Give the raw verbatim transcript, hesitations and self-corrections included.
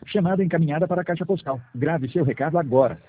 Chamada encaminhada para a caixa postal. Grave seu recado agora.